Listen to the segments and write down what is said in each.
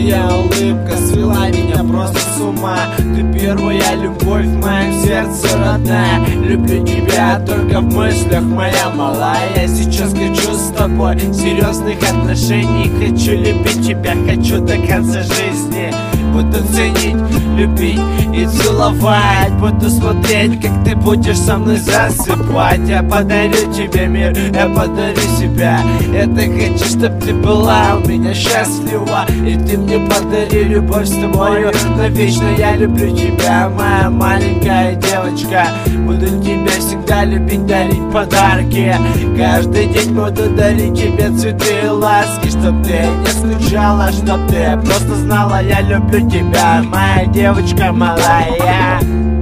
Твоя улыбка свела меня просто с ума. Ты первая любовь в моем сердце, родная. Люблю тебя только в мыслях, моя малая. Я сейчас хочу с тобой серьезных отношений. Хочу любить тебя, хочу до конца жизни. Буду ценить, любить и целовать. Буду смотреть, как ты будешь со мной засыпать. Я подарю тебе мир, я подарю себя. Я так хочу, чтоб ты была у меня счастлива. И ты мне подари любовь с тобою навечно. Я люблю тебя, моя маленькая девочка. Буду тебя всегда любить, дарить подарки. Каждый день буду дарить тебе цветы и ласки. Чтоб ты не скучала, чтоб ты просто знала, я люблю тебя, моя девочка малая.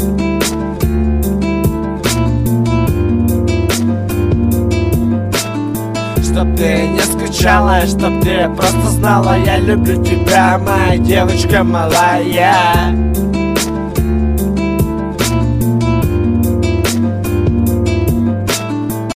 Чтоб ты не скучала, чтоб ты просто знала, я люблю тебя, моя девочка малая.